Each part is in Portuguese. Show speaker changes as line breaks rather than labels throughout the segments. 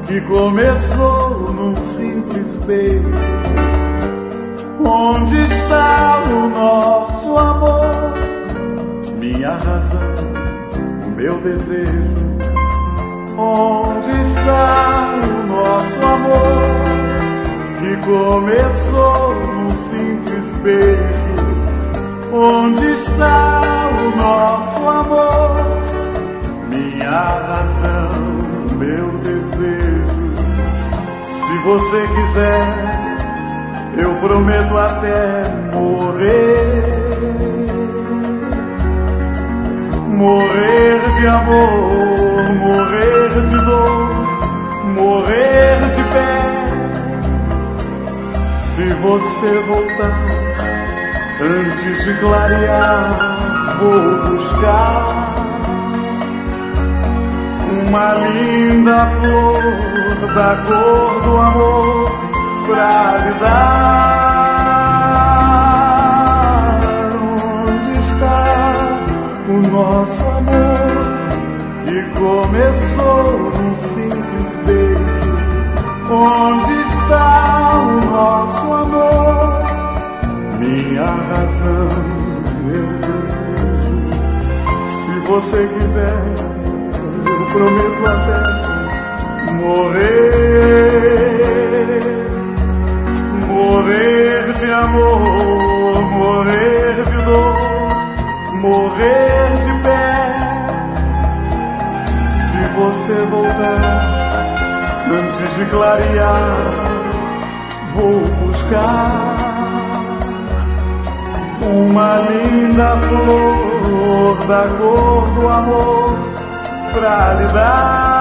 que começou num simples beijo. Onde está o nosso amor? Minha razão, o meu desejo. Onde está o nosso amor? Que começou num simples beijo. Onde está o nosso amor? Minha razão, meu desejo. Se você quiser, eu prometo até morrer. Morrer de amor, morrer de dor, morrer de pé. Se você voltar antes de clarear, vou buscar uma linda flor da cor do amor pra lhe dar. Onde está o nosso amor que começou num simples beijo? Onde está o nosso amor? Minha razão, meu desejo. Se você quiser, eu prometo até morrer. Morrer de amor, morrer de dor, morrer de pé. Se você voltar antes de clarear, vou buscar uma linda flor da cor do amor pra lhe dar.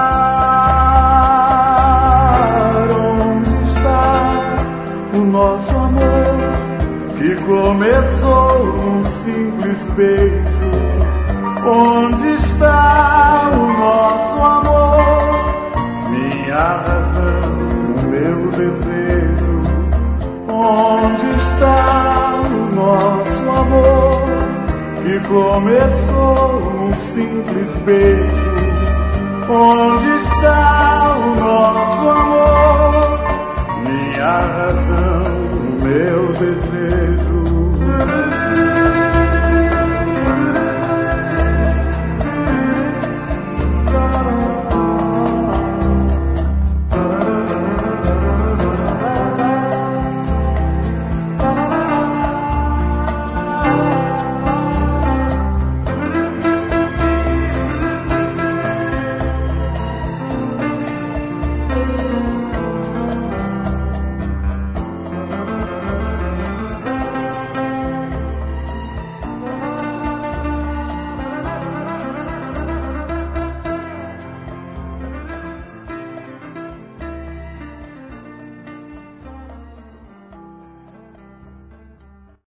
Onde está o nosso amor que começou num simples beijo? Onde está o nosso amor? Minha razão, o meu desejo. Onde está o nosso amor que começou num simples beijo? Onde